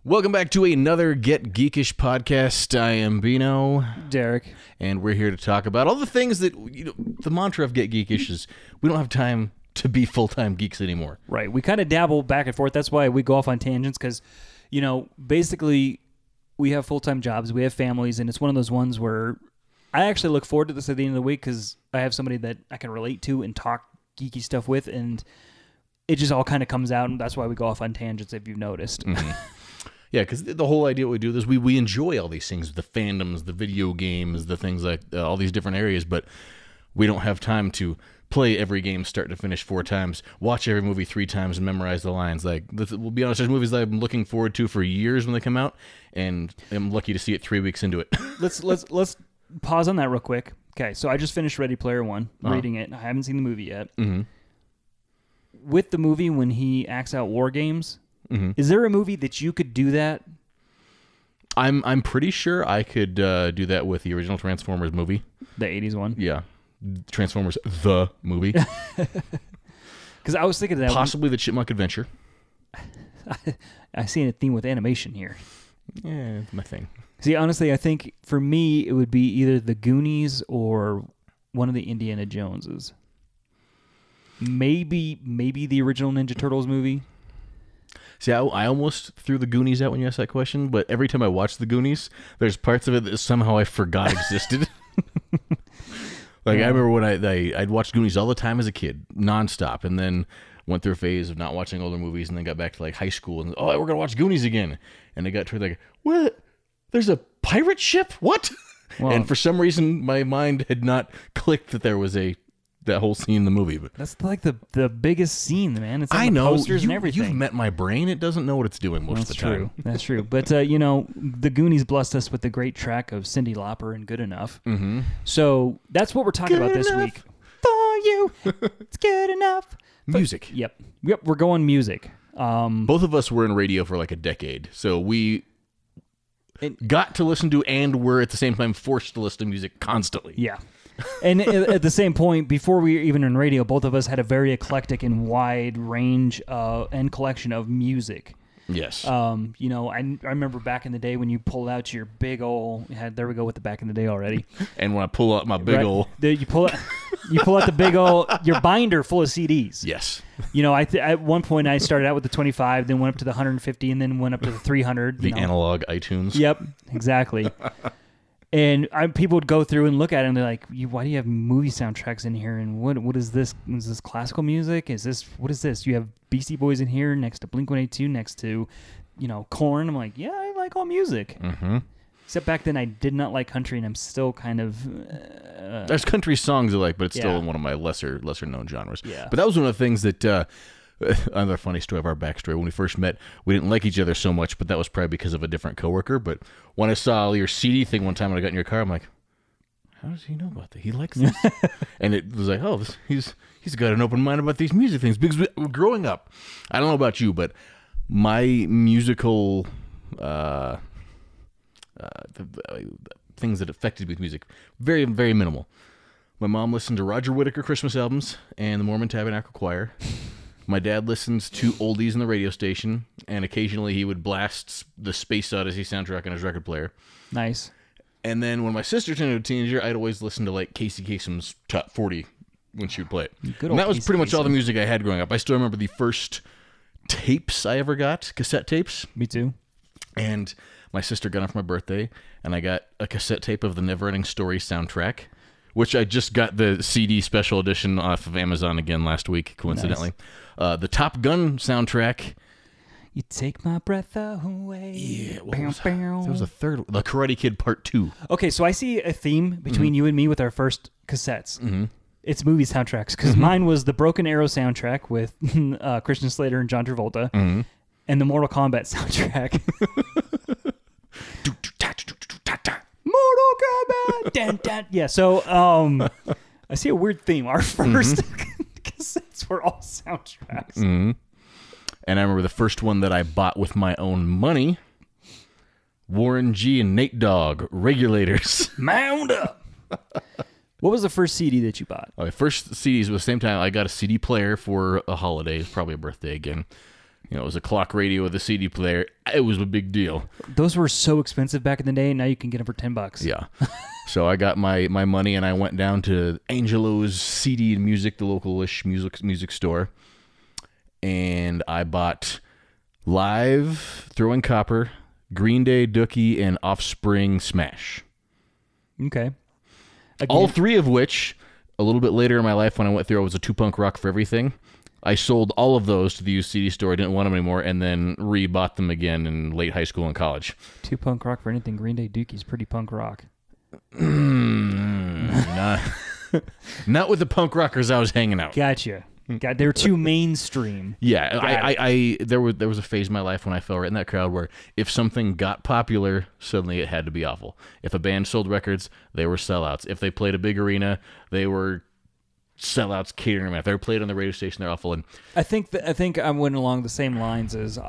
Welcome back to another Get Geekish podcast. I am Bino. Derek. And we're here to talk about all the things that, the mantra of Get Geekish is we don't have time to be full-time geeks anymore. Right. We kind of dabble back and forth. That's why we go off on tangents because, basically we have full-time jobs, we have families, and it's one of those ones where I actually look forward to this at the end of the week because I have somebody that I can relate to and talk geeky stuff with, and it just all kind of comes out, and that's why we go off on tangents if you've noticed. Mm-hmm. Yeah, because the whole idea we do this, we enjoy all these things, the fandoms, the video games, the things like all these different areas, but we don't have time to play every game start to finish 4 times, watch every movie 3 times, and memorize the lines. Like, we'll be honest, there's movies that I'm looking forward to for years when they come out, and I'm lucky to see it 3 weeks into it. Let's pause on that real quick. Okay, so I just finished Ready Player One, reading it. I haven't seen the movie yet. Mm-hmm. With the movie, when he acts out war games, mm-hmm. is there a movie that you could do that? I'm pretty sure I could do that with the original Transformers movie. The 80s one? Yeah. Transformers, the movie. Because I was thinking of that. Possibly the Chipmunk Adventure. I see a theme with animation here. Yeah, it's my thing. See, honestly, I think for me, it would be either the Goonies or one of the Indiana Joneses. Maybe the original Ninja Turtles movie. See, I almost threw the Goonies out when you asked that question, but every time I watch the Goonies, there's parts of it that somehow I forgot existed. Like, I remember when I'd watch Goonies all the time as a kid, nonstop, and then went through a phase of not watching older movies, and then got back to, like, high school, and, we're going to watch Goonies again. And I got to, like, what? There's a pirate ship? What? Well, and for some reason, my mind had not clicked that there was that whole scene in the movie. But that's like the biggest scene, man. It's on I the know posters and everything. You've met my brain. It doesn't know what it's doing most of the time. That's true. But, the Goonies blessed us with the great track of Cyndi Lauper and Good Enough. Mm-hmm. So that's what we're talking about this week. For you, it's good enough. Music. Yep, we're going music. Both of us were in radio for like a decade. So we got to listen to and were at the same time forced to listen to music constantly. Yeah. And at the same point, before we were even in radio, both of us had a very eclectic and wide range and collection of music. Yes. I remember back in the day when you pulled out your big old. There we go with the back in the day already. And when I pull out my big old, you pull out the big old your binder full of CDs. Yes. At one point I started out with the 25, then went up to the 150, and then went up to the 300. The analog iTunes. Yep, exactly. And people would go through and look at it, and they're like, "Why do you have movie soundtracks in here? And what is this? Is this classical music? What is this? You have Beastie Boys in here next to Blink-182, next to, Korn." I'm like, "Yeah, I like all music." Mm-hmm. Except back then I did not like country, and I'm still kind of... There's country songs I like, but it's still one of my lesser known genres. Yeah. But that was one of the things that... another funny story of our backstory. When we first met, we didn't like each other so much, but that was probably because of a different coworker. But when I saw your CD thing one time when I got in your car, I'm like, how does he know about that? He likes this? And it was like, he's got an open mind about these music things. Because growing up, I don't know about you, but my musical things that affected me with music, very, very minimal. My mom listened to Roger Whittaker Christmas albums and the Mormon Tabernacle Choir. My dad listens to oldies in the radio station, and occasionally he would blast the Space Odyssey soundtrack on his record player. Nice. And then when my sister turned into a teenager, I'd always listen to like Casey Kasem's Top 40 when she would play it. And that was pretty much all the music I had growing up. I still remember the first tapes I ever got, cassette tapes. Me too. And my sister got them for my birthday, and I got a cassette tape of the Neverending Story soundtrack, which I just got the CD special edition off of Amazon again last week, coincidentally. Nice. The Top Gun soundtrack. You take my breath away. Yeah, that was the third. The Karate Kid Part 2. Okay, so I see a theme between you and me with our first cassettes. Mm-hmm. It's movie soundtracks, because mine was the Broken Arrow soundtrack with Christian Slater and John Travolta, and the Mortal Kombat soundtrack. Mortal Kombat! Dun, dun. Yeah, so I see a weird theme. Our first cassettes were all soundtracks. Mm-hmm. And I remember the first one that I bought with my own money, Warren G. and Nate Dogg, Regulators. Mound up! What was the first CD that you bought? Okay, first CDs was the same time I got a CD player for a holiday, probably a birthday again. You know, it was a clock radio with a CD player. It was a big deal. Those were so expensive back in the day. Now you can get them for $10. Yeah. So I got my money and I went down to Angelo's CD and Music, the local-ish music store, and I bought Live, Throwing Copper, Green Day, Dookie, and Offspring Smash. Okay. Again, All three of which, a little bit later in my life when I went through, I was a 2-Punk Rock for everything. I sold all of those to the used CD store. I didn't want them anymore, and then rebought them again in late high school and college. 2-Punk Rock for anything. Green Day, Dookie's pretty punk rock. Not with the punk rockers I was hanging out. Gotcha. They were too mainstream. Yeah, there was a phase in my life when I fell right in that crowd where if something got popular, suddenly it had to be awful. If a band sold records, they were sellouts. If they played a big arena, they were sellouts catering them. If they were played on the radio station, they're awful. And I think I went along the same lines as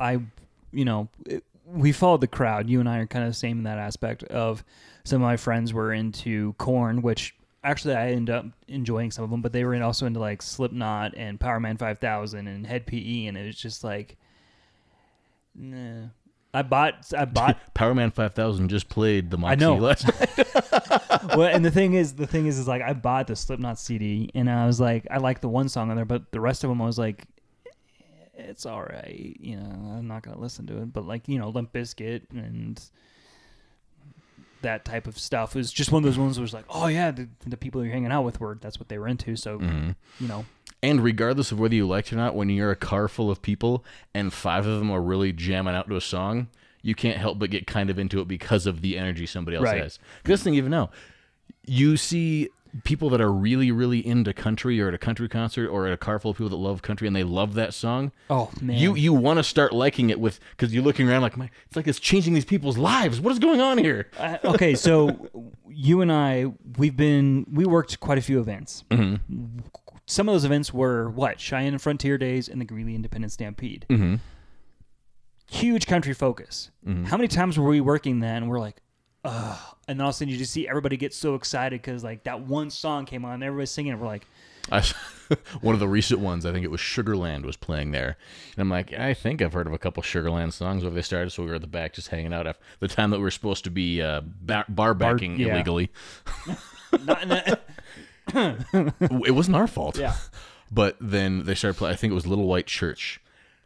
we followed the crowd. You and I are kind of the same in that aspect of some of my friends were into Korn, which actually I ended up enjoying some of them, but they were also into like Slipknot and Power Man 5000 and Head PE, and it was just like, nah. I bought Power Man 5000 just played the Moxie I know. last night. Well, and the thing is like I bought the Slipknot CD and I was like, I like the one song on there, but the rest of them I was like, it's all right, I'm not gonna listen to it. But like, Limp Bizkit and that type of stuff was just one of those ones where it was like, oh yeah, the people you're hanging out with that's what they were into. So And regardless of whether you liked it or not, when you're a car full of people and 5 of them are really jamming out to a song, you can't help but get kind of into it because of the energy somebody else Right. has. Because thing, even now, you see people that are really, really into country or at a country concert or at a car full of people that love country and they love that song. Oh man, You want to start liking it because you're looking around like, it's like it's changing these people's lives. What is going on here? okay, so you and I, we worked quite a few events. Mm-hmm. Some of those events were Cheyenne and Frontier Days and the Greeley Independent Stampede. Mm-hmm. Huge country focus. Mm-hmm. How many times were we working that and we're like, ugh. And then all of a sudden you just see everybody get so excited because like that one song came on and everybody's singing it. We're like, one of the recent ones, I think it was Sugarland was playing there. And I'm like, I think I've heard of a couple Sugarland songs where they started, so we were at the back just hanging out after the time that we were supposed to be bar backing yeah. illegally. not in that. It wasn't our fault. Yeah. But then they started playing, I think it was Little White Church.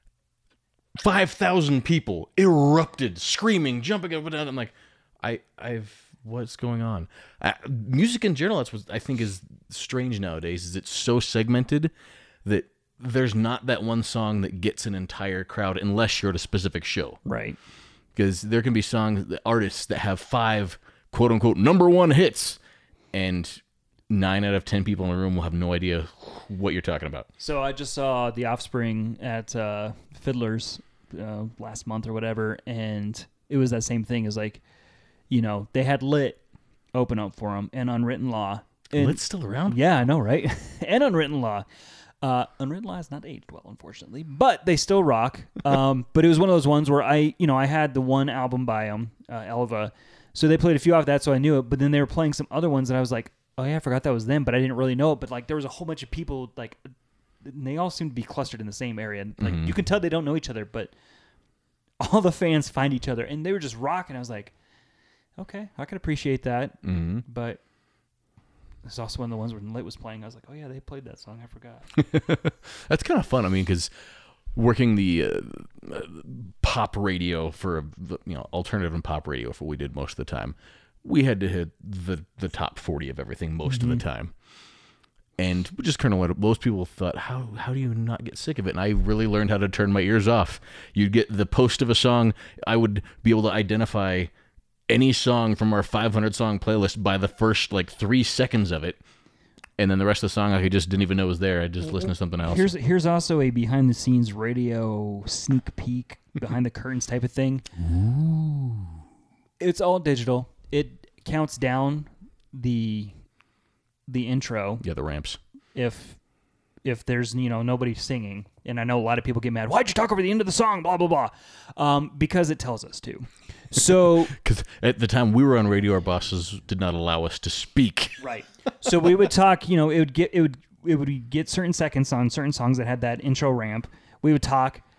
5,000 people erupted, screaming, jumping up and down. I'm like, what's going on? Music in general, that's what I think is strange nowadays, is it's so segmented that there's not that one song that gets an entire crowd unless you're at a specific show. Right. Because there can be artists that have 5 quote-unquote #1 hits, and 9 out of 10 people in the room will have no idea what you're talking about. So I just saw The Offspring at Fiddler's last month or whatever, and it was that same thing as like, they had Lit open up for them and Unwritten Law. And, Lit's still around? Yeah, I know, right? And Unwritten Law. Unwritten Law is not aged well, unfortunately, but they still rock. But it was one of those ones where I had the one album by them, Elva, so they played a few off that, so I knew it. But then they were playing some other ones that I was like, oh yeah, I forgot that was them, but I didn't really know it. But like, there was a whole bunch of people, like, and they all seem to be clustered in the same area. Like, you can tell they don't know each other, but all the fans find each other, and they were just rocking. I was like, okay, I can appreciate that. Mm-hmm. But it's also one of the ones when Lit was playing. I was like, oh yeah, they played that song. I forgot. That's kind of fun. I mean, because working the pop radio for alternative and pop radio for what we did most of the time, we had to hit the top 40 of everything most of the time. And just kind of what most people thought, how do you not get sick of it? And I really learned how to turn my ears off. You'd get the post of a song, I would be able to identify any song from our 500 song playlist by the first 3 seconds of it. And then the rest of the song I just didn't even know was there. I just listened to something else. Here's also a behind the scenes radio sneak peek, behind the curtains type of thing. Ooh. It's all digital. It counts down the intro. Yeah, the ramps. If there's nobody singing, and I know a lot of people get mad. Why'd you talk over the end of the song? Blah blah blah. Because it tells us to. So because at the time we were on radio, our bosses did not allow us to speak. Right. So we would talk. It would get certain seconds on certain songs that had that intro ramp. We would talk,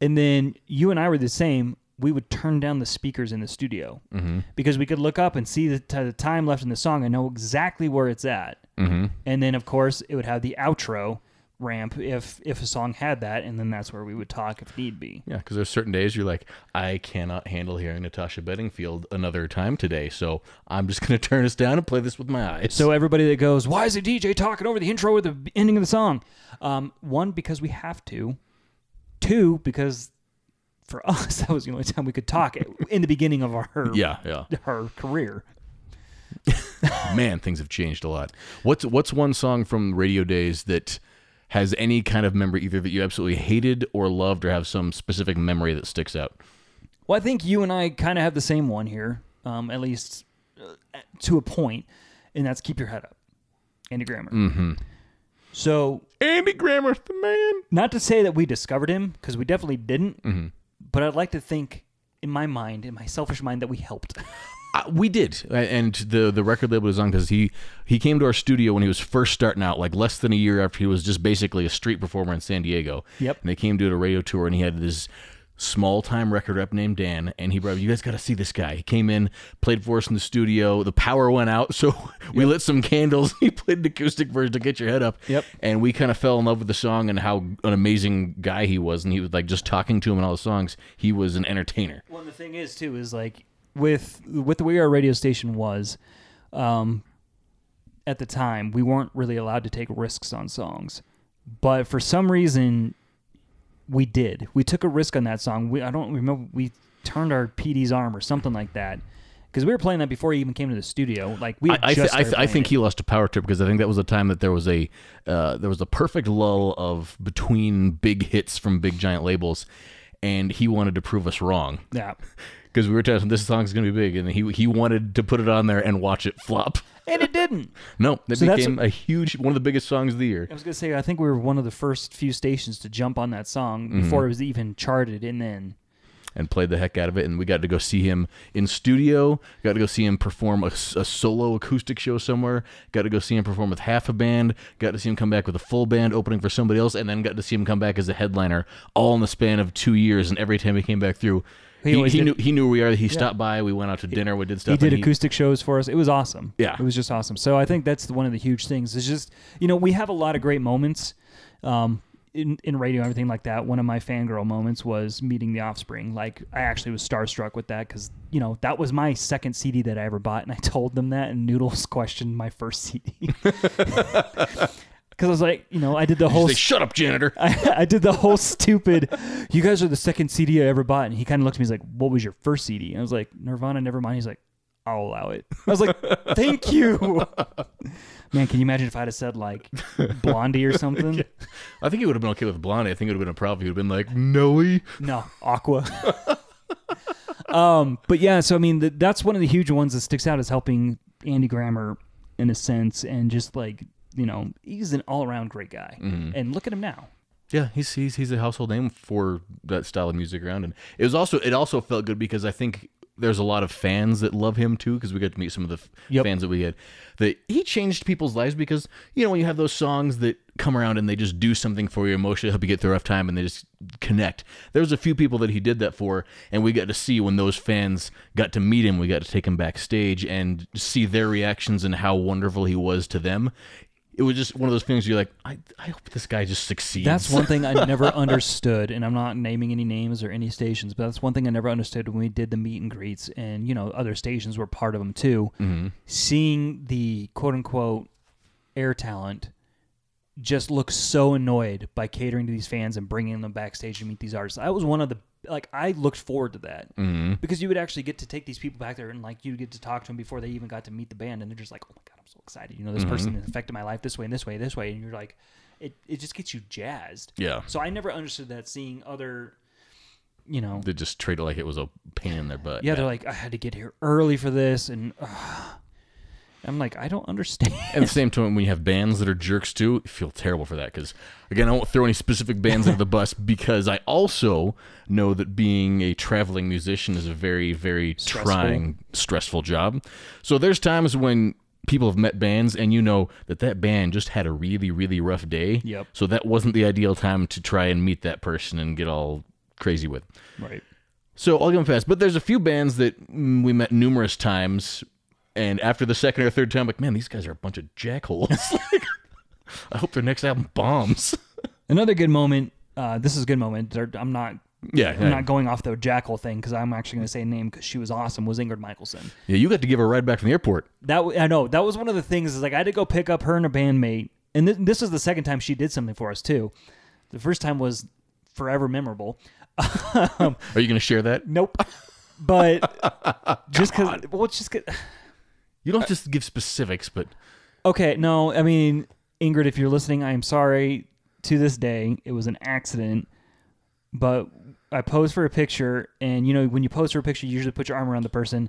And then you and I were the same. We would turn down the speakers in the studio because we could look up and see the time left in the song and know exactly where it's at. And then, of course, it would have the outro ramp if a song had that, and then that's where we would talk if need be. Yeah, because there's certain days you're like, I cannot handle hearing Natasha Bedingfield another time today, so I'm just going to turn this down and play this with my eyes. So everybody that goes, why is the DJ talking over the intro or the ending of the song? One, because we have to. Two, because for us, that was the only time we could talk in the beginning of our career. Man, things have changed a lot. What's one song from radio days that has any kind of memory, either that you absolutely hated or loved, or have some specific memory that sticks out? Well, I think you and I kind of have the same one here, at least to a point, and that's Keep Your Head Up, Andy Grammer. So Andy Grammer's the man. Not to say that we discovered him, because we definitely didn't, but I'd like to think, in my mind, in my selfish mind, that we helped. We did, and the record label was on because he came to our studio when he was first starting out, like less than a year after he was just basically a street performer in San Diego. Yep. And they came to a radio tour, and he had this small-time record rep named Dan, and he brought, you guys got to see this guy. He came in, played for us in the studio. The power went out, so we lit some candles. He played an acoustic version to Get Your Head Up. Yep. And we kind of fell in love with the song and how an amazing guy he was, and he was like just talking to him in all the songs. He was an entertainer. Well, the thing is, too, is like, with the way our radio station was, at the time, we weren't really allowed to take risks on songs. But for some reason, we did. We took a risk on that song. I don't remember. We turned our PD's arm or something like that. Because we were playing that before he even came to the studio. Like I think he lost a power trip because I think that was a time that there was a perfect lull of between big hits from big giant labels, and he wanted to prove us wrong. Yeah. Because we were telling him this song's going to be big, and he wanted to put it on there and watch it flop. And it didn't. No, it became a huge, one of the biggest songs of the year. I was going to say, I think we were one of the first few stations to jump on that song before it was even charted, and played the heck out of it, and we got to go see him in studio, got to go see him perform a solo acoustic show somewhere, got to go see him perform with half a band, got to see him come back with a full band opening for somebody else, and then got to see him come back as a headliner, all in the span of 2 years, and every time he came back through, he knew where we are. He stopped by. We went out to dinner. We did stuff. He did acoustic shows for us. It was awesome. Yeah. It was just awesome. So I think that's one of the huge things. It's just, we have a lot of great moments in radio and everything like that. One of my fangirl moments was meeting The Offspring. Like, I actually was starstruck with that because, that was my second CD that I ever bought, and I told them that, and Noodles questioned my first CD. Because I was like, I did the whole... Say, shut up, janitor. I did the whole stupid, you guys are the second CD I ever bought. And he kind of looked at me, he's like, what was your first CD? And I was like, Nirvana, Nevermind. He's like, I'll allow it. I was like, thank you. Man, can you imagine if I'd have said, like, Blondie or something? I think he would have been okay with Blondie. I think it would have been a problem. He would have been like, Noe. No, Aqua. But yeah, so I mean, that's one of the huge ones that sticks out, is helping Andy Grammer in a sense, and just like, he's an all-around great guy. And look at him now. Yeah, he's a household name for that style of music around, and it also felt good because I think there's a lot of fans that love him too, because we got to meet some of the fans that we had. That he changed people's lives because when you have those songs that come around and they just do something for you emotionally, help you get through a rough time, and they just connect. There was a few people that he did that for, and we got to see when those fans got to meet him. We got to take him backstage and see their reactions and how wonderful he was to them. It was just one of those things you're like, I hope this guy just succeeds. That's one thing I never understood, and I'm not naming any names or any stations, but that's one thing I never understood when we did the meet and greets, and, other stations were part of them too. Seeing the quote-unquote air talent just look so annoyed by catering to these fans and bringing them backstage to meet these artists. I was one of the, I looked forward to that because you would actually get to take these people back there and you get to talk to them before they even got to meet the band, and they're just like, oh my God, I'm so excited. This person affected my life this way and this way and this way. And you're like, it just gets you jazzed. Yeah. So I never understood that, seeing other, They just treat it like it was a pain in their butt. Yeah, they're like, I had to get here early for this, and I'm like, I don't understand. At the same time, when you have bands that are jerks too, you feel terrible for that. Because, again, I won't throw any specific bands under the bus, because I also know that being a traveling musician is a very, very trying, stressful job. So there's times when people have met bands and that band just had a really, really rough day. Yep. So that wasn't the ideal time to try and meet that person and get all crazy with. Right. So I'll give them fast. But there's a few bands that we met numerous times, and after the second or third time, like, man, these guys are a bunch of jackholes. Like, I hope their next album bombs. Another good moment. This is a good moment. I'm not going off the Jackal thing because I'm actually going to say a name because she was awesome. Was Ingrid Michaelson. Yeah, you got to give her a ride back from the airport. I know that was one of the things. Is like I had to go pick up her and a bandmate, and this was the second time she did something for us too. The first time was forever memorable. Are you going to share that? Nope. But just because, well, it's just you don't just give specifics, but okay. No, I mean Ingrid, if you're listening, I am sorry. To this day, it was an accident. But I posed for a picture, and you know when you pose for a picture, you usually put your arm around the person.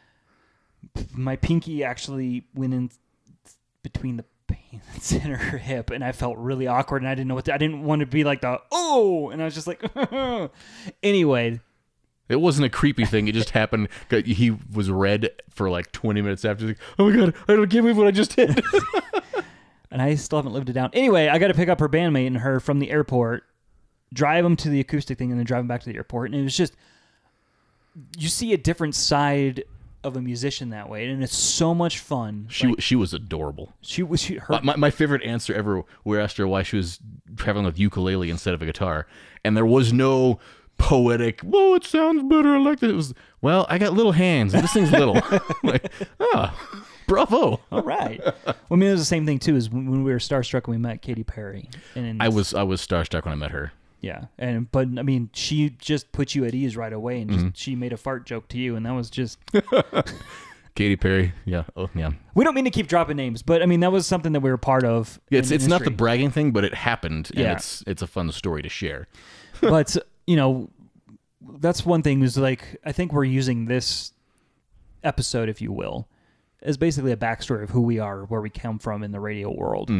My pinky actually went in between the pants and her hip, and I felt really awkward, and I didn't know I didn't want to be like and I was just like, anyway. It wasn't a creepy thing. It just happened. He was red for like 20 minutes after. He's like, oh my God, I can't believe what I just did. And I still haven't lived it down. Anyway, I got to pick up her bandmate and her from the airport, drive them to the acoustic thing, and then drive them back to the airport. And it was just, you see a different side of a musician that way, and it's so much fun. She was adorable. My favorite answer ever. We asked her why she was traveling with ukulele instead of a guitar, and there was no poetic. Whoa, it sounds better. I like that. It was I got little hands, and this thing's little. Like, bravo. All right. Well, I mean, it was the same thing too. Is when we were starstruck and we met Katy Perry, and I was starstruck when I met her. Yeah, but I mean, she just put you at ease right away, and she made a fart joke to you, and that was just Katy Perry. Yeah. Oh, yeah. We don't mean to keep dropping names, but I mean that was something that we were part of. Yeah, it's not the bragging thing, but it happened, and it's a fun story to share. But you know, that's one thing. Is like I think we're using this episode, if you will, as basically a backstory of who we are, where we come from in the radio world.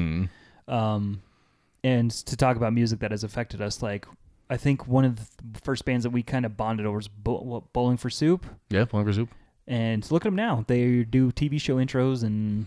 And to talk about music that has affected us, like I think one of the first bands that we kind of bonded over was Bowling for Soup. Yeah, Bowling for Soup. And look at them now; they do TV show intros, and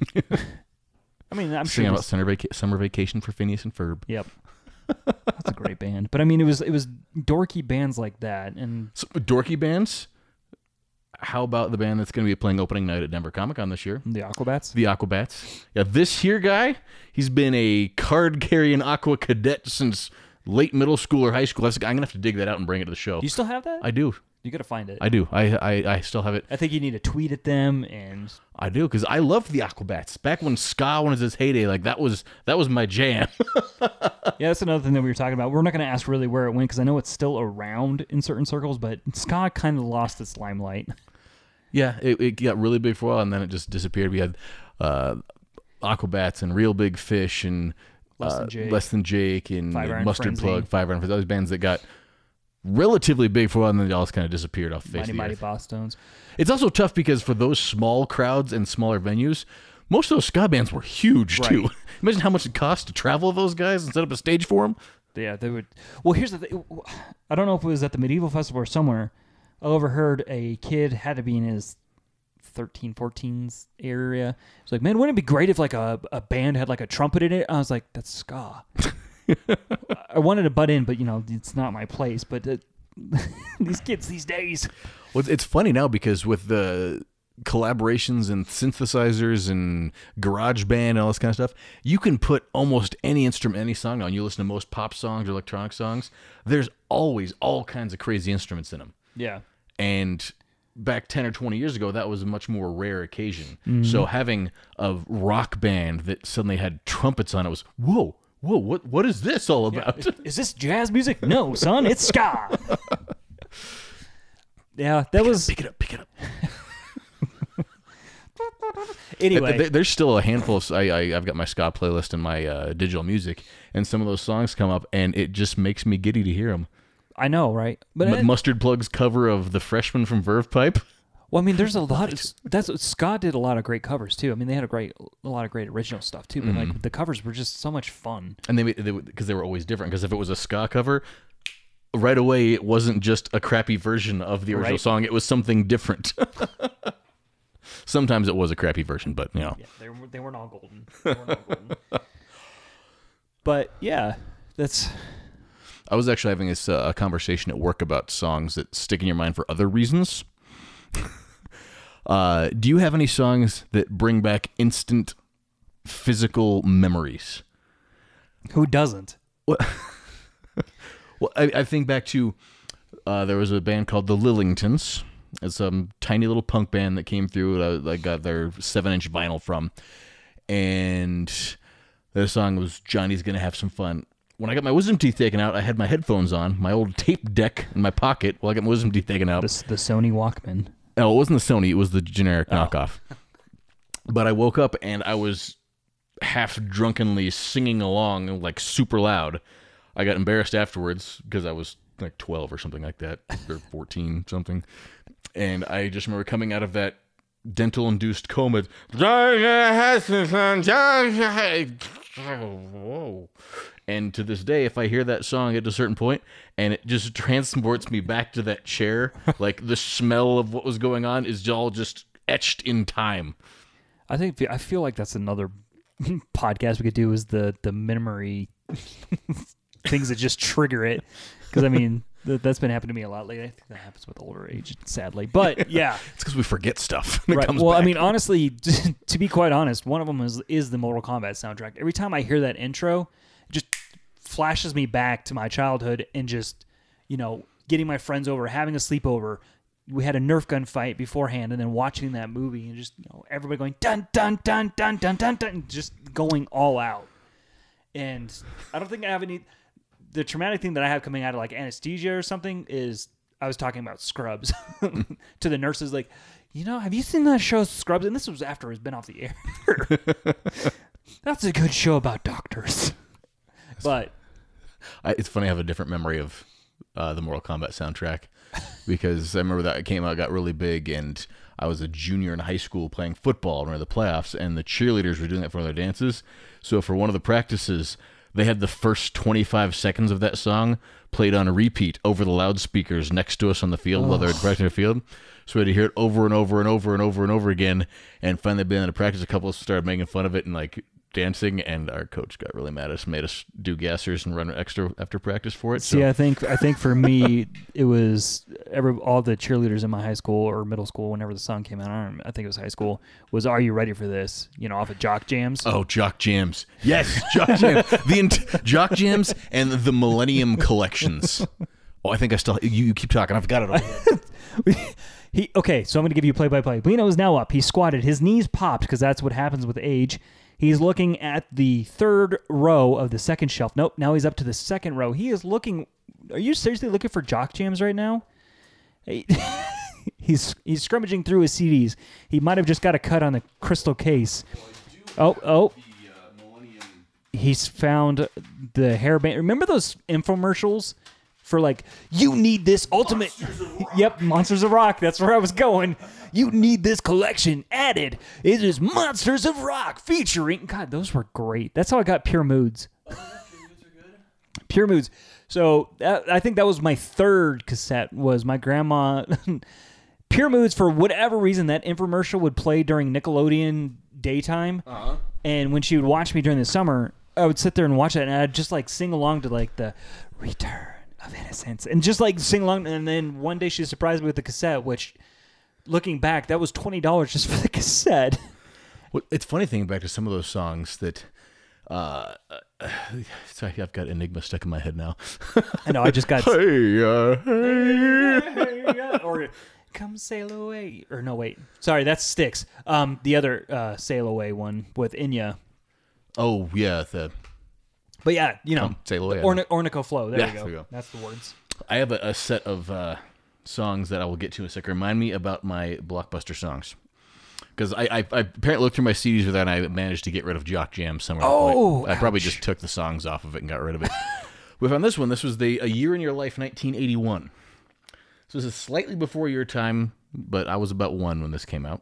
I mean, I'm singing sure about Summer Vacation for Phineas and Ferb. Yep, that's a great band. But I mean, it was dorky bands like that, and so, dorky bands. How about the band that's going to be playing opening night at Denver Comic Con this year? The Aquabats. The Aquabats. Yeah, this here guy, he's been a card-carrying Aqua cadet since late middle school or high school. I'm going to have to dig that out and bring it to the show. You still have that? I do. You got to find it. I do. I still have it. I think you need to tweet at them, and I do, because I loved the Aquabats. Back when ska was its heyday, like that was my jam. Yeah, that's another thing that we were talking about. We're not going to ask really where it went, because I know it's still around in certain circles, but ska kind of lost its limelight. Yeah, it got really big for a while, and then it just disappeared. We had Aquabats and Real Big Fish and Less Than Jake and Mustard Plug, Five Iron, for those bands that got relatively big for a while, and then they all kind of disappeared off the face of the earth. Mighty Boss Stones. It's also tough because for those small crowds and smaller venues, most of those ska bands were huge too. Imagine how much it cost to travel those guys and set up a stage for them. Yeah, they would. Well, here's the thing. I don't know if it was at the Medieval Festival or somewhere. I overheard a kid had to be in his 13, 14's area. He's like, man, wouldn't it be great if like a band had like a trumpet in it? I was like, that's ska. I wanted to butt in, but you know, it's not my place. But these kids these days. Well, it's funny now because with the collaborations and synthesizers and garage band and all this kind of stuff, you can put almost any instrument, any song on. You listen to most pop songs or electronic songs, there's always all kinds of crazy instruments in them. Yeah. And back 10 or 20 years ago, that was a much more rare occasion. So having a rock band that suddenly had trumpets on it was, whoa, what is this all about? Yeah. Is this jazz music? No, son, it's ska. Yeah, that was... Pick it up. Anyway. There's still a handful of... I've got my ska playlist and my digital music, and some of those songs come up, and it just makes me giddy to hear them. I know, right? But Mustard Plug's cover of The Freshman from Verve Pipe. Well, I mean, there's a lot. Scott did a lot of great covers too. I mean, they had a lot of great original stuff too. But like the covers were just so much fun. And because they were always different. Because if it was a ska cover, right away it wasn't just a crappy version of the original song. It was something different. Sometimes it was a crappy version, but you know, they weren't all golden. But yeah, that's. I was actually having a conversation at work about songs that stick in your mind for other reasons. Do you have any songs that bring back instant physical memories? Who doesn't? Well, I think back to there was a band called the Lillingtons. It's a tiny little punk band that came through. I got their 7-inch vinyl from, and their song was "Johnny's Gonna Have Some Fun." When I got my wisdom teeth taken out, I had my headphones on, my old tape deck in my pocket while I got my wisdom teeth taken out. The Sony Walkman. No, it wasn't the Sony. It was the generic knockoff. But I woke up and I was half drunkenly singing along like super loud. I got embarrassed afterwards because I was like 12 or something like that, or 14 something. And I just remember coming out of that dental-induced coma. Whoa. And to this day, if I hear that song at a certain point, and it just transports me back to that chair, like the smell of what was going on is all just etched in time. I feel like that's another podcast we could do, is the memory things that just trigger it. Because I mean, that's been happening to me a lot lately. I think that happens with older age, sadly. But yeah, it's because we forget stuff. Right. Well, back. I mean, honestly, to be quite honest, one of them is the Mortal Kombat soundtrack. Every time I hear that intro, it just flashes me back to my childhood and just, getting my friends over, having a sleepover. We had a Nerf gun fight beforehand, and then watching that movie, and just everybody going dun dun dun dun dun dun dun, just going all out. And I don't think I have any. The traumatic thing that I have coming out of like anesthesia or something is I was talking about Scrubs to the nurses, like, have you seen that show Scrubs? And this was after it's been off the air. That's a good show about doctors. But it's funny. I have a different memory of the Mortal Kombat soundtrack because I remember that it came out, got really big, and I was a junior in high school playing football during the playoffs, and the cheerleaders were doing that for their dances. So for one of the practices, they had the first 25 seconds of that song played on a repeat over the loudspeakers next to us on the field while they were practicing the field. So we had to hear it over and over and over and over and over again. And finally, at the end of practice, a couple of us started making fun of it and like dancing, and our coach got really mad at us, made us do gassers and run extra after practice for it. See, so. I think for me, it was all the cheerleaders in my high school or middle school, whenever the song came out, I think it was high school, was "Are You Ready for This?" Off of Jock Jams. Oh, Jock Jams. Yes, Jock Jams. Jock Jams and the Millennium Collections. Oh, I think I still... You keep talking. I've got it all. Okay, so I'm going to give you play-by-play. Lino is now up. He squatted. His knees popped because that's what happens with age. He's looking at the third row of the second shelf. Nope, now he's up to the second row. He is looking... Are you seriously looking for Jock Jams right now? He's scrummaging through his CDs. He might have just got a cut on the crystal case. Oh. He's found the hairband. Remember those infomercials for like, you need this ultimate... Yep, Monsters of Rock. That's where I was going. You need this collection added. It is Monsters of Rock featuring... God, those were great. That's how I got Pure Moods. Pure Moods are good? Pure Moods. So I think that was my third cassette, was my grandma... Pure Moods, for whatever reason, that infomercial would play during Nickelodeon daytime. Uh-huh. And when she would watch me during the summer, I would sit there and watch that, and I'd just like sing along to like the Return of Innocence, and just like sing along. And then one day she surprised me with the cassette, which, looking back, that was $20 just for the cassette. Well, it's funny thinking back to some of those songs that... sorry, I've got Enigma stuck in my head now. I know, I just got... hey, or Come Sail Away. Or no, wait. Sorry, that's Styx. The other Sail Away one with Enya. Oh, yeah. But yeah, Sail Away. Ornico Flow. There we go. That's the words. I have a set of songs that I will get to in a second. Remind me about my Blockbuster songs. Because I apparently looked through my CDs with that, and I managed to get rid of Jock Jam somewhere. Oh, I probably just took the songs off of it and got rid of it. We found this one. This was A Year in Your Life, 1981. So this is slightly before your time, but I was about 1 when this came out.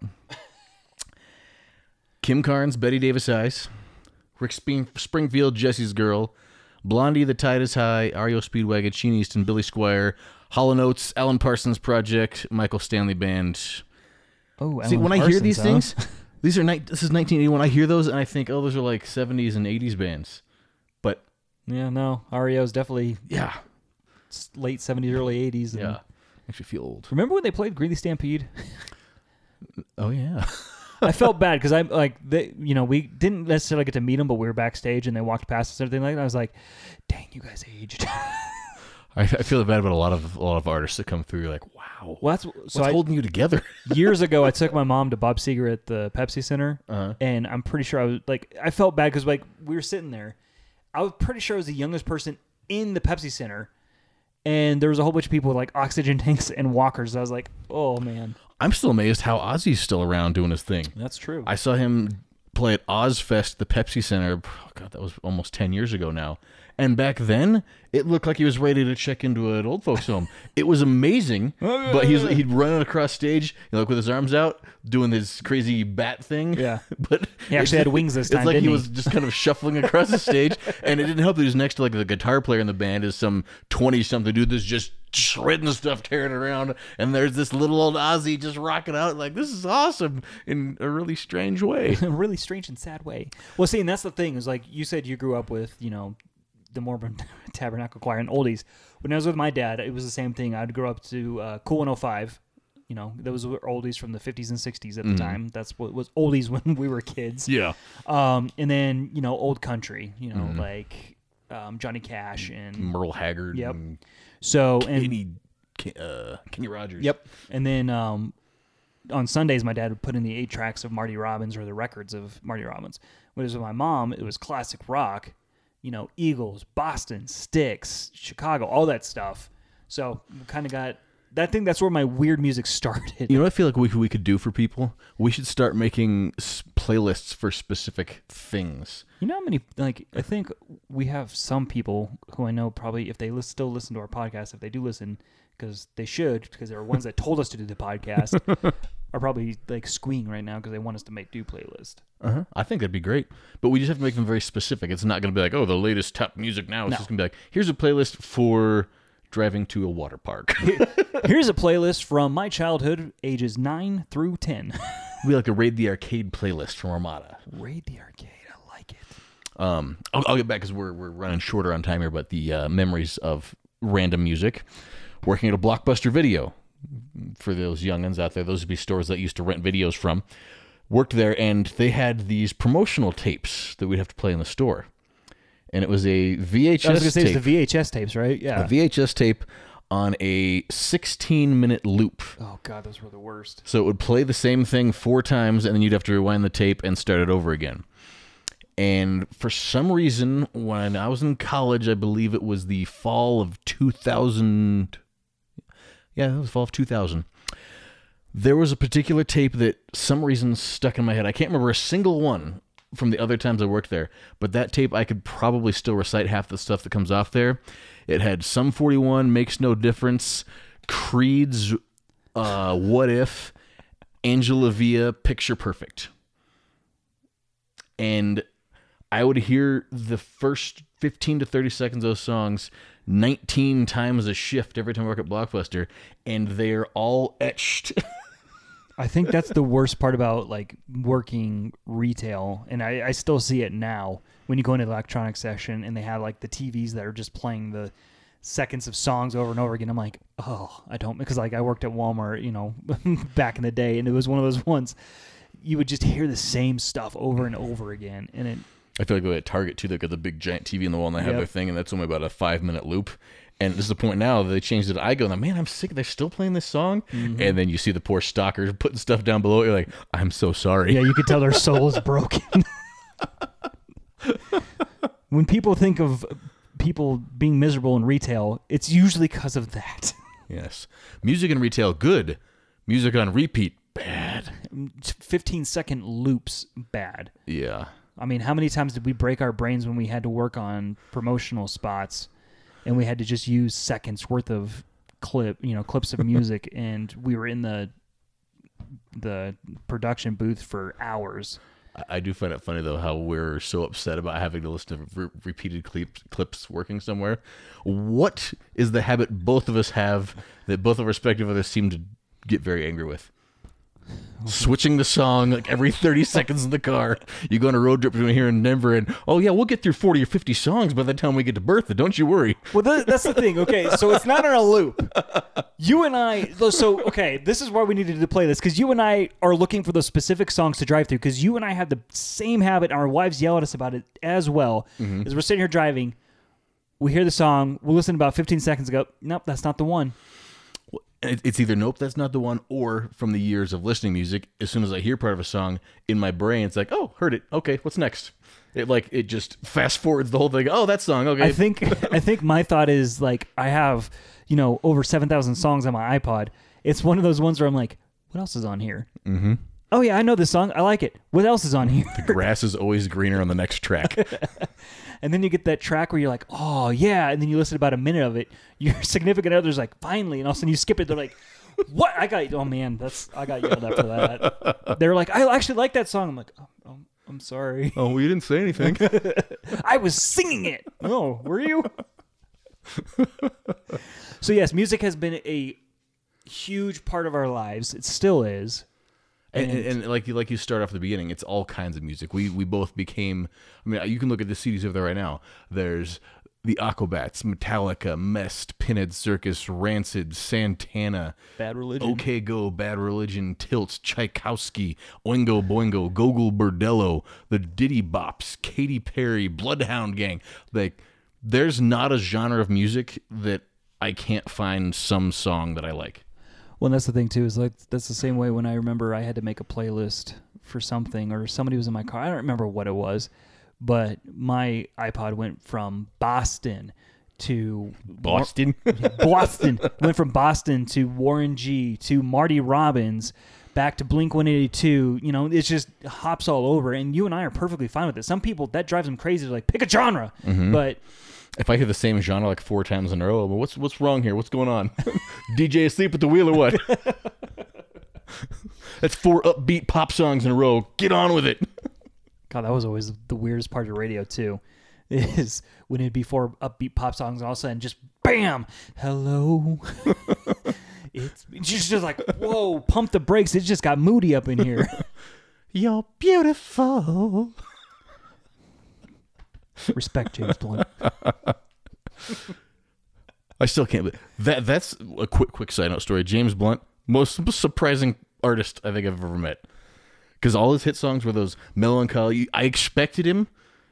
Kim Carnes, Betty Davis Eyes, Rick Springfield, Jesse's Girl, Blondie, The Tide is High, REO Speedwagon, Sheen Easton, Billy Squier, Hall & Oates, Alan Parsons Project, Michael Stanley Band. Oh, see, when I hear these things, this is 1981. I hear those and I think, those are like 70s and 80s bands. But yeah, no, REO's definitely late 70s, early 80s. Yeah. Makes you feel old. Remember when they played Greeley Stampede? Oh, yeah. I felt bad because I'm like, we didn't necessarily get to meet them, but we were backstage and they walked past us and everything like that. I was like, dang, you guys aged. I feel bad about a lot of artists that come through. You're like, wow. Well, What's holding you together? Years ago, I took my mom to Bob Seger at the Pepsi Center, and I'm pretty sure I felt bad because like we were sitting there. I was pretty sure I was the youngest person in the Pepsi Center, and there was a whole bunch of people with like oxygen tanks and walkers. I was like, oh man. I'm still amazed how Ozzy's still around doing his thing. That's true. I saw him play at Ozfest, the Pepsi Center. Oh, God, that was almost 10 years ago now. And back then, it looked like he was ready to check into an old folks' home. It was amazing, but he'd run across stage, with his arms out, doing this crazy bat thing. Yeah. But He actually had wings this time, It's like didn't he he? was just kind of shuffling across the stage, and it didn't help that he was next to like the guitar player in the band is some 20-something dude that's just shredding stuff, tearing it around, and there's this little old Ozzy just rocking out like, this is awesome in a really strange way. A really strange and sad way. Well, see, and that's the thing is like you said, you grew up with the Mormon Tabernacle Choir and oldies. When I was with my dad, it was the same thing. I'd grow up to Cool 105. Those were oldies from the 50s and 60s at the time. That's what was oldies when we were kids. Yeah. And then old country. Like Johnny Cash and Merle Haggard. Yep. And So and Kenny Rogers. Yep. And then on Sundays, my dad would put in the 8 tracks of Marty Robbins or the records of Marty Robbins. Whereas with my mom, it was classic rock. Eagles, Boston, Styx, Chicago, all that stuff. So we kind of got that thing. That's where my weird music started. You know what I feel like we could do for people? We should start making playlists for specific things. You know how many, I think we have some people who I know probably, if they still listen to our podcast, if they do listen, because they should, because they're ones that told us to do the podcast, are probably squeeing right now because they want us to do playlist. I think that'd be great. But we just have to make them very specific. It's not going to be like, oh, the latest top music now. It's just going to be like, here's a playlist for driving to a water park. Here's a playlist from my childhood, ages 9 through 10. We like a Raid the Arcade playlist from Armada. Raid the Arcade, I like it. I'll get back because we're running shorter on time here, but the memories of random music. Working at a Blockbuster Video, for those youngins out there, those would be stores that used to rent videos from. Worked there, and they had these promotional tapes that we'd have to play in the store. And it was a VHS tape. I was going to say it's the VHS tapes, right? Yeah. A VHS tape on a 16-minute loop. Oh, God, those were the worst. So it would play the same thing 4 times, and then you'd have to rewind the tape and start it over again. And for some reason, when I was in college, I believe it was the fall of 2000. Yeah, it was fall of 2000. There was a particular tape that some reason stuck in my head. I can't remember a single one from the other times I worked there, but that tape I could probably still recite half the stuff that comes off there. It had Sum 41, Makes No Difference, Creed's What If, Angela Via, Picture Perfect. And I would hear the first 15 to 30 seconds of those songs 19 times a shift every time I work at Blockbuster, and they're all etched. I think that's the worst part about working retail, and I still see it now when you go into the electronics section and they have the TVs that are just playing the seconds of songs over and over again. I'm like, oh, I don't, because I worked at Walmart, back in the day, and it was one of those ones you would just hear the same stuff over and over again, and it. I feel like at Target too, they've got the big giant TV in the wall and they have their thing, and that's only about a 5-minute loop. And this is the point now they changed it. I go, man, I'm sick. They're still playing this song. Mm-hmm. And then you see the poor stalkers putting stuff down below. You're like, I'm so sorry. Yeah, you could tell their soul is broken. When people think of people being miserable in retail, it's usually because of that. Yes. Music in retail, good. Music on repeat, bad. 15-second loops, bad. Yeah. I mean, how many times did we break our brains when we had to work on promotional spots and we had to just use seconds worth of clips of music, and we were in the production booth for hours. I do find it funny, though, how we're so upset about having to listen to repeated clips working somewhere. What is the habit both of us have that both of our respective others seem to get very angry with? switching the song like every 30 seconds in the car. You go on a road trip between here and Denver, and oh yeah, we'll get through 40 or 50 songs by the time we get to Bertha. Don't you worry. Well, that's the thing. Okay, so it's not on a loop. You and I. So okay, this is why we needed to play this, because you and I are looking for those specific songs to drive through. Because you and I have the same habit, and our wives yell at us about it as well. As we're sitting here driving, we hear the song, we'll listen about 15 seconds ago. Nope, that's not the one. It's either nope, that's not the one, or from the years of listening music, as soon as I hear part of a song in my brain, it's like, oh, heard it. Okay, what's next? It just fast forwards the whole thing. Oh, that song. Okay. I think my thought is like I have over 7,000 songs on my iPod. It's one of those ones where I'm like, what else is on here? Mm-hmm. Oh yeah, I know this song. I like it. What else is on here? The grass is always greener on the next track. And then you get that track where you're like, oh yeah, and then you listen to about a minute of it. Your significant other's like, finally, and all of a sudden you skip it. They're like, what? I got yelled at for that. They're like, I actually like that song. I'm like, oh, I'm sorry. Oh, well, you didn't say anything. I was singing it. Oh, were you? So yes, music has been a huge part of our lives. It still is. And like you start off at the beginning, it's all kinds of music. We both became. I mean, you can look at the CDs over there right now. There's the Aquabats, Metallica, Mest, Pinhead Circus, Rancid, Santana, Bad Religion, OK Go, Bad Religion, Tilts, Tchaikovsky, Oingo Boingo, Gogol Bordello, the Diddy Bops, Katy Perry, Bloodhound Gang. Like, there's not a genre of music that I can't find some song that I like. Well, that's the thing too. Is like that's the same way when I remember I had to make a playlist for something, or somebody was in my car. I don't remember what it was, but my iPod went from Boston to Boston. Boston went from Boston to Warren G to Marty Robbins, back to Blink 182. It just hops all over, and you and I are perfectly fine with it. Some people that drives them crazy. They're like, pick a genre, but. If I hear the same genre like 4 times in a row, what's wrong here? What's going on? DJ asleep at the wheel or what? That's 4 upbeat pop songs in a row. Get on with it. God, that was always the weirdest part of radio too. Is when it'd be 4 upbeat pop songs and all of a sudden just bam, hello. It's just like, whoa, pump the brakes. It just got moody up in here. You're beautiful. Respect, James Blunt. I still can't believe that. That's a quick side note story. James Blunt, most surprising artist I think I've ever met, because all his hit songs were those melancholy. I expected him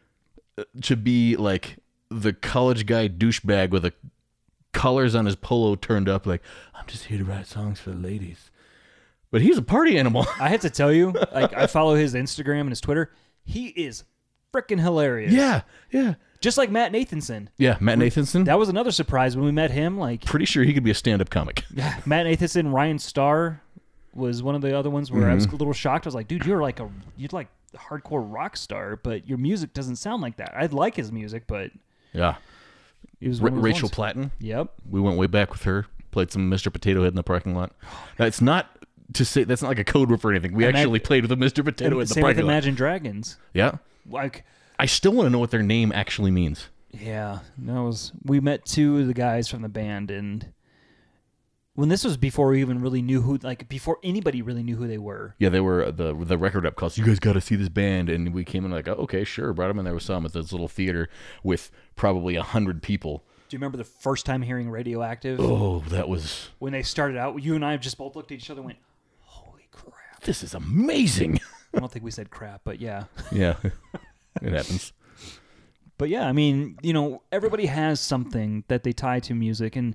to be like the college guy douchebag with the colors on his polo turned up, like, I'm just here to write songs for the ladies. But he's a party animal. I have to tell you, like, I follow his Instagram and his Twitter. He is freaking hilarious. Yeah. Just like Matt Nathanson. Yeah, Matt Nathanson. That was another surprise when we met him. Like, pretty sure he could be a stand-up comic. Yeah, Matt Nathanson, Ryan Starr was one of the other ones where I was a little shocked. I was like, dude, you're like a hardcore rock star, but your music doesn't sound like that. I like his music, but yeah, it was Rachel Platten. Yep, we went way back with her. Played some Mr. Potato Head in the parking lot. That's not to say that's not like a code word for anything. We actually played with a Mr. Potato Head in the same parking with lot. Imagine Dragons. Yeah, Like, I still want to know what their name actually means. Yeah, we met 2 of the guys from the band, and when this was before we even really knew who, like before anybody really knew who they were. Yeah, they were the record rep calls. You guys got to see this band, and we came in like, oh, okay, sure. Brought them in there. We saw them at this little theater with probably 100 people. Do you remember the first time hearing Radioactive? Oh, that was when they started out. You and I just both looked at each other and went, "Holy crap! This is amazing." I don't think we said crap, but yeah. Yeah, it happens. But yeah, I mean, everybody has something that they tie to music. And,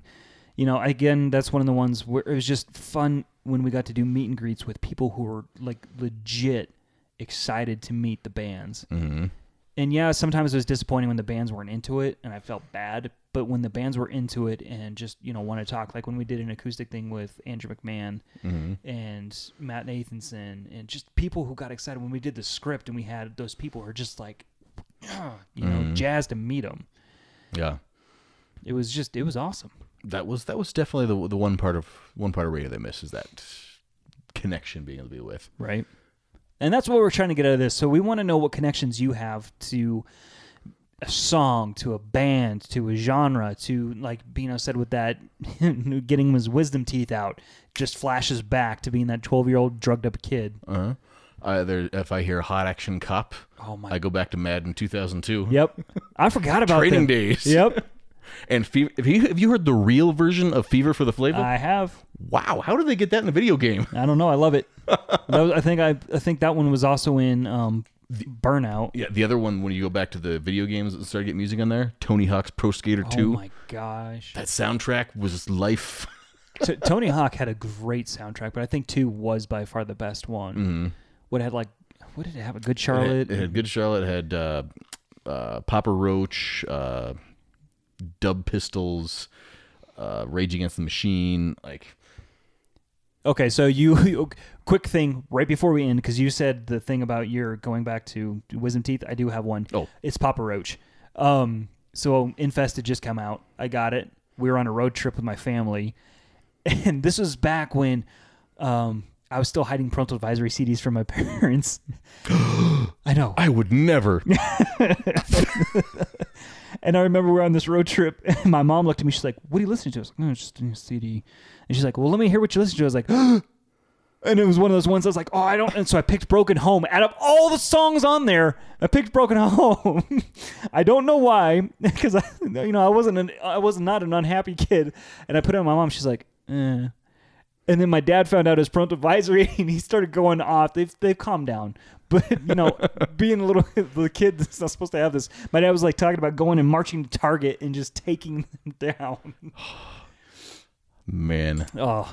again, that's one of the ones where it was just fun when we got to do meet and greets with people who were like legit excited to meet the bands. Mm-hmm. And yeah, sometimes it was disappointing when the bands weren't into it and I felt bad. But when the bands were into it and just, want to talk, like when we did an acoustic thing with Andrew McMahon and Matt Nathanson and just people who got excited when we did the script and we had those people who are just like, jazzed to meet them. Yeah, it was awesome. That was definitely the one part of radio they miss is that connection, being able to be with. Right, and that's what we're trying to get out of this. So we want to know what connections you have to a song to a band to a genre to, like Bino said with that, getting his wisdom teeth out, just flashes back to being that 12-year-old drugged up kid. If I hear Hot Action Cop, I go back to Madden 2002. Yep. I forgot about Training them. days. Yep. And Fever, have you heard the real version of Fever for the Flavor? I have. Wow, how did they get that in a video game? I don't know. I love it. I think that one was also in Burnout. Yeah, the other one, when you go back to the video games that started getting music on there, Tony Hawk's Pro Skater 2. Oh my gosh. That soundtrack was life. Tony Hawk had a great soundtrack, but I think 2 was by far the best one. Mm-hmm. What did it have? A Good Charlotte? It had Good Charlotte. It had Papa Roach, Dub Pistols, Rage Against the Machine. Okay, so you quick thing right before we end, because you said the thing about your going back to Wisdom Teeth. I do have one. Oh, it's Papa Roach. So Infest had just come out. I got it. We were on a road trip with my family, and this was back when I was still hiding parental advisory CDs from my parents. I know. I would never. And I remember we were on this road trip, and my mom looked at me. She's like, "What are you listening to?" I was like, "No, it's just a CD." And she's like, "Well, let me hear what you listen to." I was like, and it was one of those ones I was like, "Oh, I don't." And so I picked Broken Home. Out of all the songs on there, I picked Broken Home. I don't know why, because I was not an unhappy kid, and I put it on my mom. She's like, "Eh." And then my dad found out his parental advisory, and he started going off. They've calmed down. But, being the kid that's not supposed to have this, my dad was like talking about going and marching to Target and just taking them down. Man. Oh.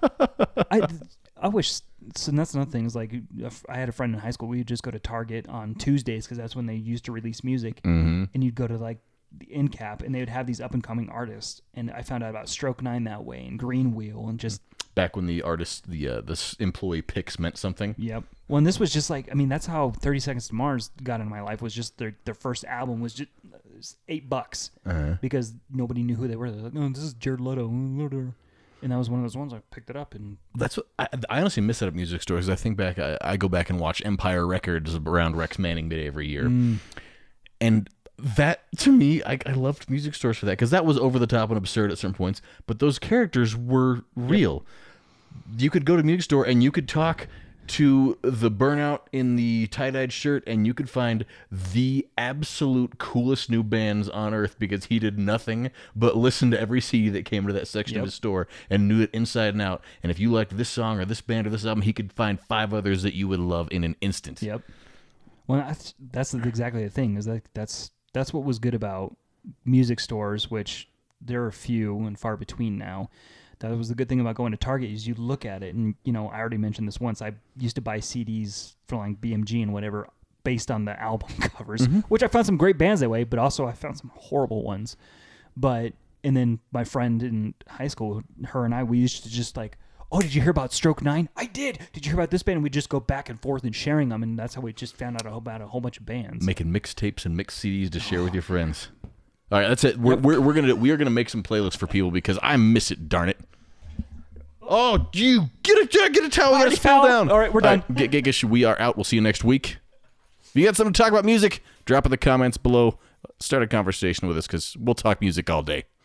I wish, so that's another thing, is like, I had a friend in high school. We would just go to Target on Tuesdays, because that's when they used to release music. Mm-hmm. And you'd go to like the end cap, and they would have these up and coming artists. And I found out about Stroke 9 that way, and Green Wheel, and just. Back when the artist, the employee picks meant something. Yep. Well, and this was just like, that's how 30 Seconds to Mars got into my life, was just their first album was just $8 because nobody knew who they were. They're like, "Oh, this is Jared Leto." And that was one of those ones I picked it up. And that's what I honestly miss that at music stores. I think back, I go back and watch Empire Records around Rex Manning Day every year. And that, to me, I loved music stores for that, because that was over the top and absurd at certain points, but those characters were real. Yep. You could go to a music store and you could talk to the Burnout in the tie-dyed shirt, and you could find the absolute coolest new bands on earth, because he did nothing but listen to every CD that came to that section of his store and knew it inside and out. And if you liked this song or this band or this album, he could find 5 others that you would love in an instant. Yep. Well, that's exactly the thing, is that that's what was good about music stores, which there are few and far between now. That was the good thing about going to Target, is you look at it, and I already mentioned this once. I used to buy CDs for like BMG and whatever based on the album covers, which I found some great bands that way, but also I found some horrible ones. And then my friend in high school, her and I, we used to just like, "Oh, did you hear about Stroke 9? I did. Did you hear about this band?" And we'd just go back and forth and sharing them, and that's how we just found out about a whole bunch of bands. Making mixtapes and mixed CDs to share with your friends. All right, that's it. We are gonna make some playlists for people, because I miss it. Darn it! Oh, you get a towel. We gotta spill down. All right, we're done. We are out. We'll see you next week. If you got something to talk about music, drop in the comments below. Start a conversation with us, because we'll talk music all day.